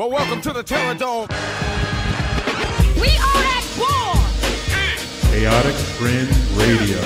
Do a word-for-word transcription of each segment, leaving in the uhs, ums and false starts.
Well, welcome to the Terror Dome. We are at war. Chaotic Fringe Radio.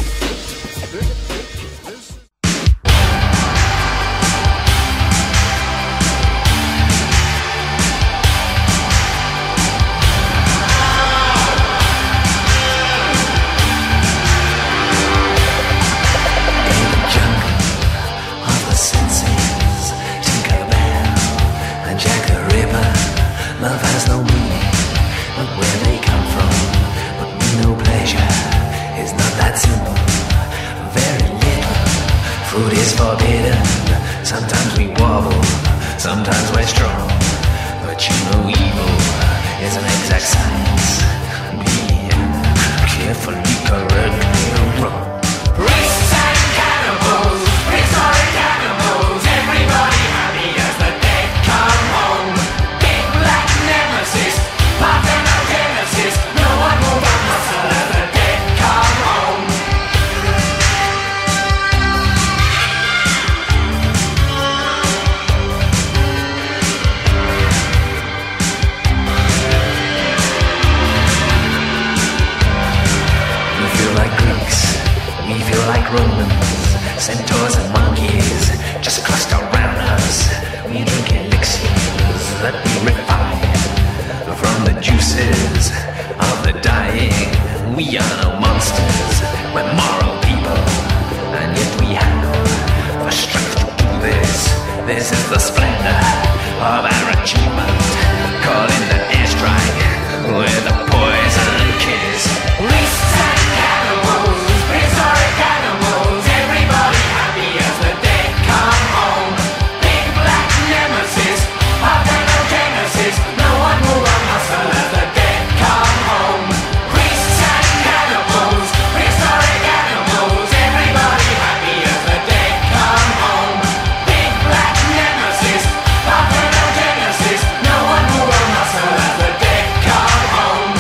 Love has no meaning, but where they come from, but no pleasure is not that simple. Very little food is forbidden. Sometimes we wobble, sometimes we're strong, but you know evil is an exact science. Be carefully correctly wrong. Priests and cannibals, prehistoric animals, everybody happy as the dead come home. Parthenogenesis, no one move a muscle as the dead come home. We feel like Greeks, we feel like Romans, centaurs and monkeys just cluster around us. We drink elixirs that we refine from the juices of the dying. We are no monsters, we're moral people, and yet we have the strength to do this. This is the splendor of our achievement. Call in the airstrike with a poison kiss. Priests and cannibals, prehistoric animals, everybody happy as the dead come home. Big black nemesis, parthenogenesis, no one move a muscle as the dead come home. Priests and cannibals, prehistoric animals, everybody happy as the dead come home. Big black nemesis, parthenogenesis, no one move a muscle as the dead come home.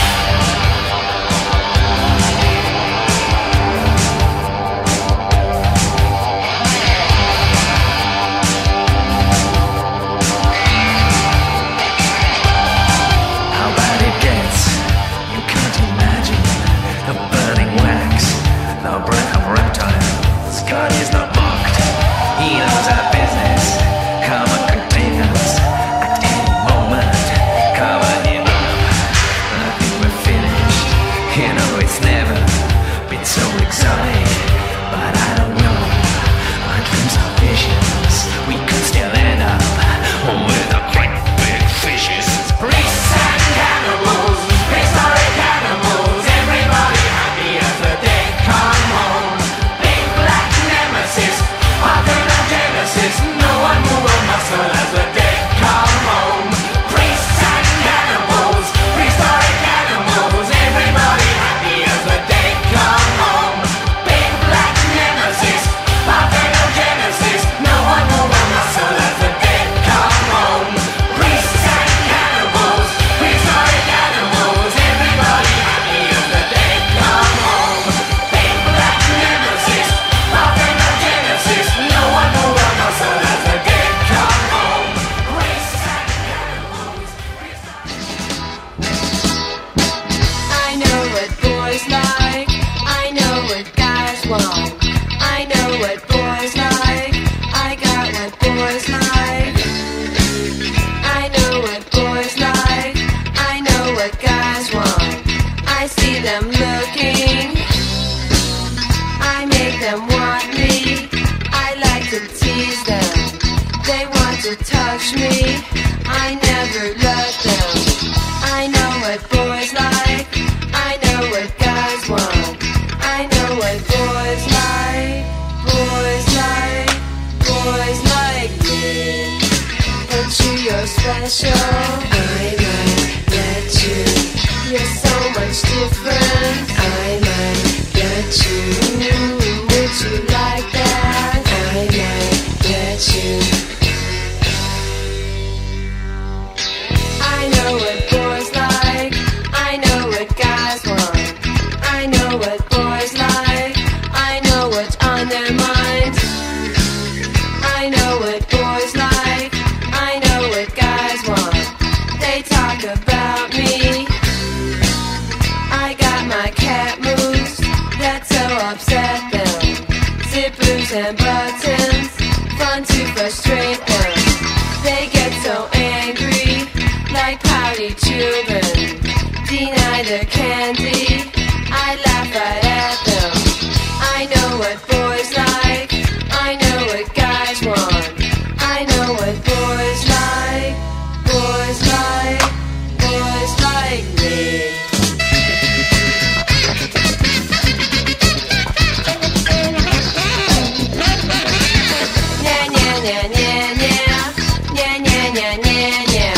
How bad it gets, you can't imagine. The burning wax, the breath of reptiles. God is not mocked, he knows our business. Come and contain us at any moment. Cover him up, I think we're finished. You know it's never been so exotic, but I don't know. Our dreams are vicious, we could still end up with a great big fishes. Priests and cannibals, prehistoric animals, everybody happy as the dead come home. Big black nemesis, parthenogenesis, no one move a muscle as the dead come home. Priests and cannibals, prehistoric animals, everybody happy as the dead come home. Big black nemesis, parthenogenesis, no one move a muscle as the dead come home. Priests and cannibals, prehistoric animals, everybody happy as the dead come home. Big black nemesis, parthenogenesis, no one move a muscle as the dead come home. Priests and cannibals, I know what boys like, I know what guys want. I know what boys like, I got what boys like. I know what boys like, I know what guys want. I see them looking, I make them want me. I like to tease them, they want to touch me. I never let them. I know what boys like, I know what guys want. I know what boys like, boys like, boys like me. But you, you're special, I might let you. You're so much different, I might get you. Would you like that? I might get you. I know what boys like, I know what guys want. I know what boys like, I know what's on their minds. I know what boys like, I know what guys want. their candy, I laugh right at them. I know what boys like, I know what guys want. I know what boys like, boys like, boys like me. Nya nya nya nya nya, nya nya nya nya nya.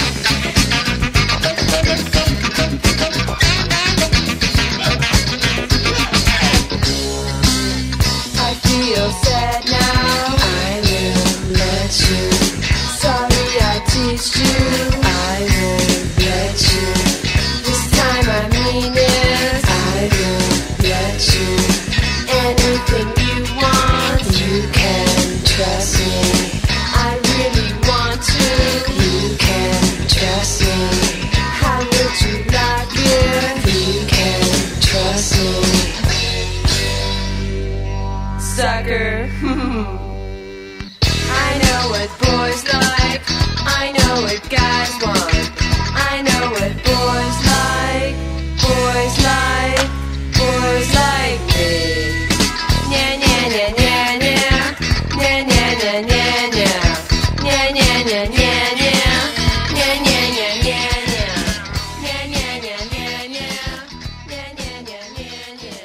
I feel sad now, I will let you. Sorry I teased you, I will let you. This time I mean it, I will let you. Anything you want, you can trust me. I really want to, you can trust me. How would you like it? You can trust me. Sucker. I know what boys like, I know what guys want. I know what boys like, boys like, boys like me. Nya nya nya nya nya, nya nya nya nya nya, nya nya nya nya nya, nya nya nya nya nya, nya nya nya nya nya, nya nya nya nya nya, nya nya nya nya nya.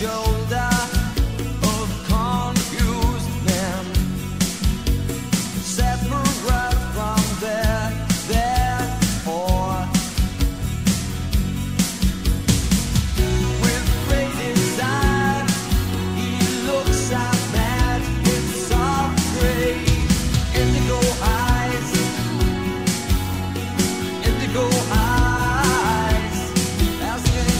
shoulder of confused men, separate from their, their or with great desire, he looks out mad in soft gray, indigo eyes, indigo eyes, asking.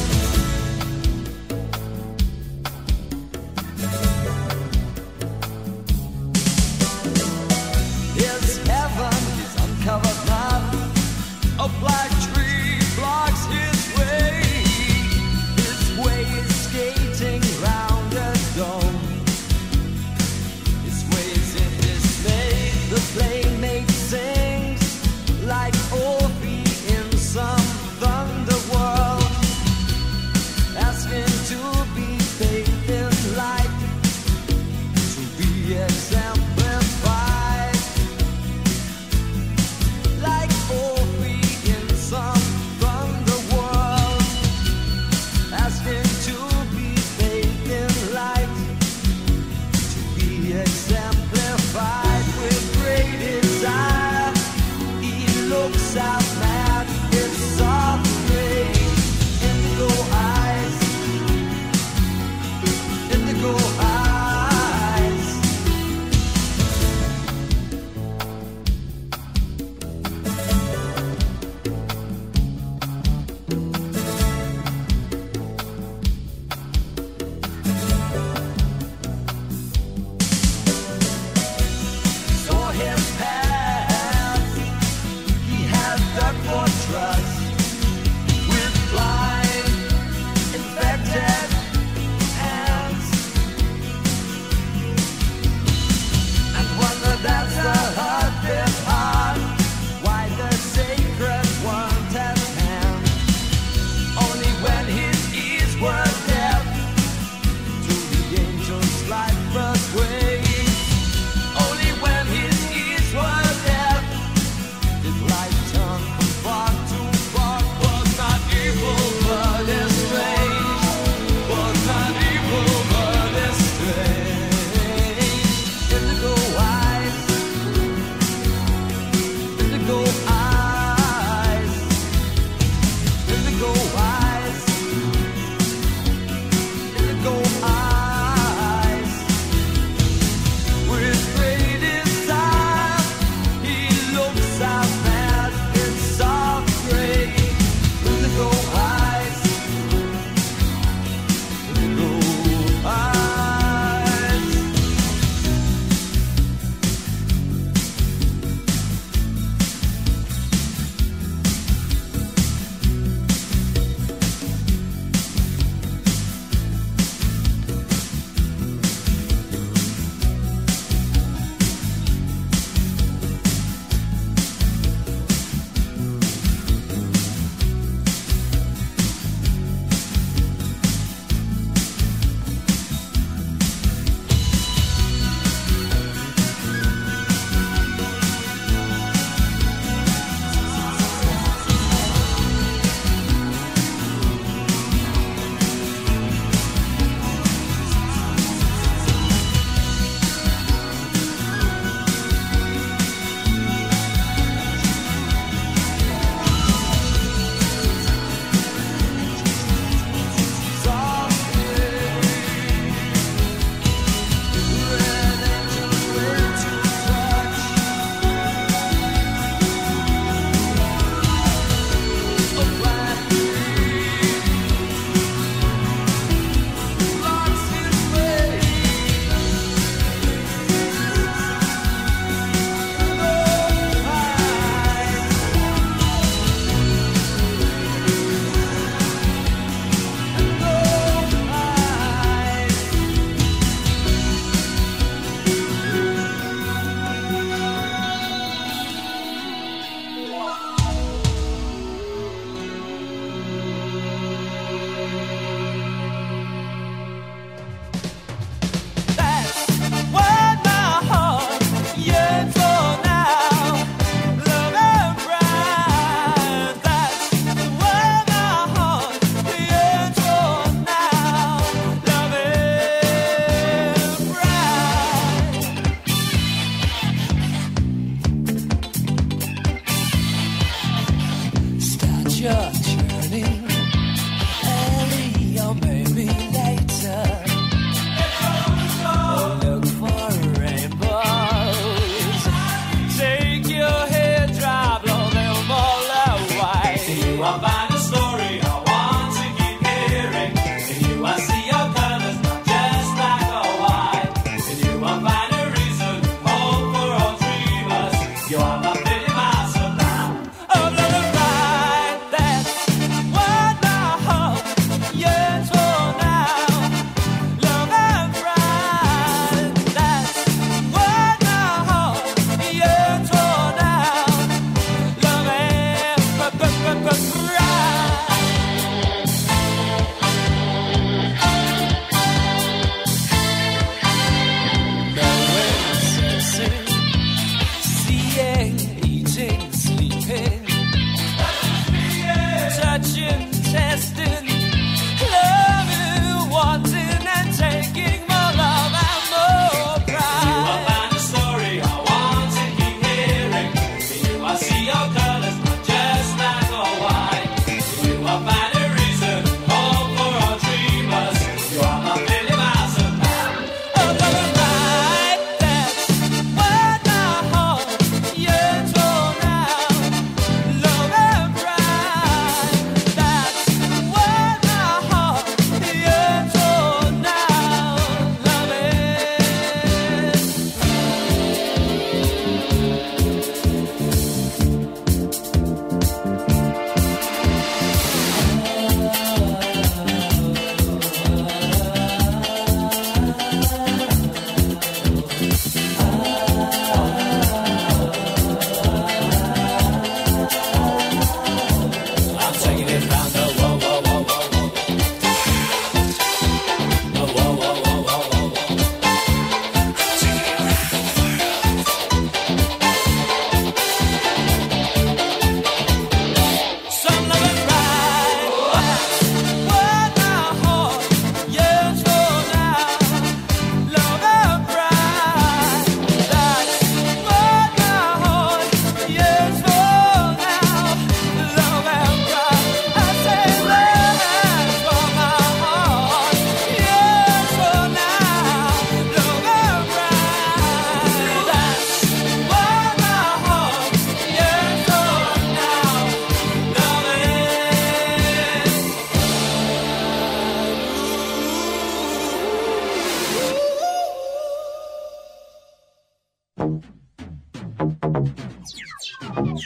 His heaven is uncovered map. A black tree blocks his way. His way is skating round a dome. His way is in dismay. The playmate sings like Orphe in some thunder world, asking to be bathed in light, to be exemplified, like Orphe in some thunder world, asking to be bathed in light, to be exemplified with great desire. He looks out mad in soft gray, indigo eyes, indigo eyes. Saw him pass. He has dug for trust with blind, infected hands, and wonder that's the hardest part. Why the sacred ones at hand? Only when his ears were deaf to the angels' lifeless ways. Only when his ears were deaf did light turn from far to far. Was not evil but is strange. Was not evil but is strange. Indigo eyes, indigo eyes, indigo eyes, indigo eyes. With great desire, he looks out mad in soft gray, indigo eyes, indigo eyes.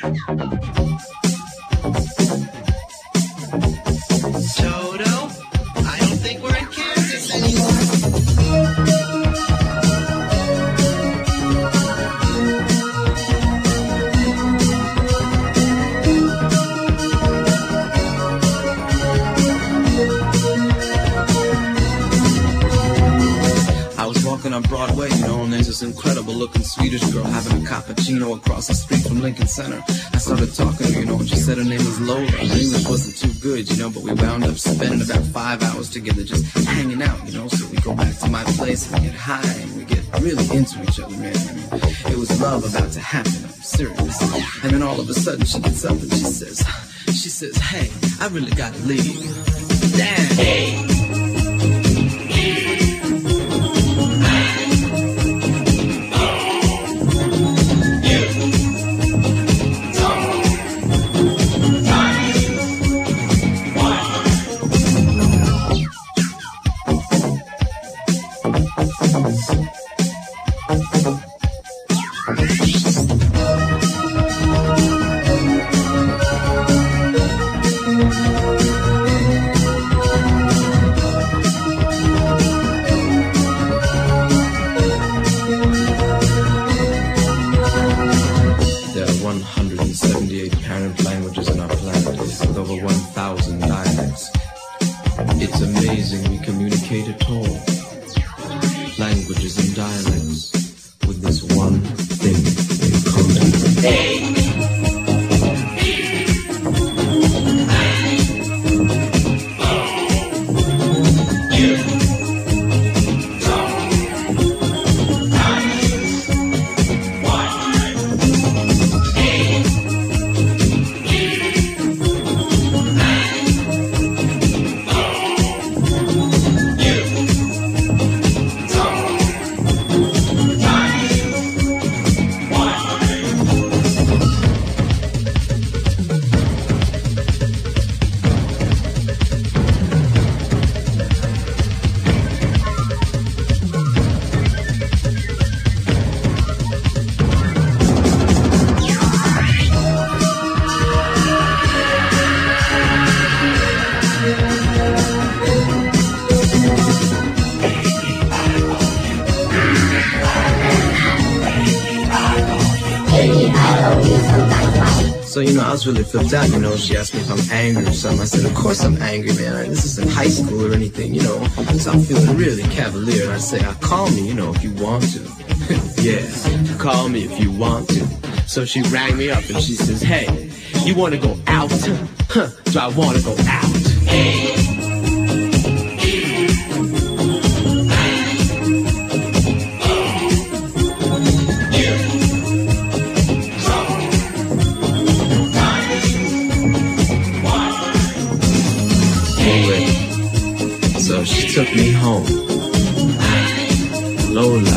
Toto, I don't think we're in Kansas anymore. On Broadway, you know, and there's this incredible looking Swedish girl having a cappuccino across the street from Lincoln Center. I started talking to her, you know, and she said her name was Lola. Her English wasn't too good, you know, but we wound up spending about five hours together just hanging out, you know. So we go back to my place and we get high and we get really into each other, man. I mean, it was love about to happen, I'm serious. And then all of a sudden she gets up and she says, she says, hey, I really gotta leave. Damn. Hey. So, you know, I was really flipped out, you know, she asked me if I'm angry or something. I said, of course I'm angry, man. This isn't high school or anything, you know. So I'm feeling really cavalier. And I say, uh, call me, you know, if you want to. Yeah, call me if you want to. So she rang me up and she says, hey, you want to go out? Huh, do I want to go out? Hey. Took me home. Lola.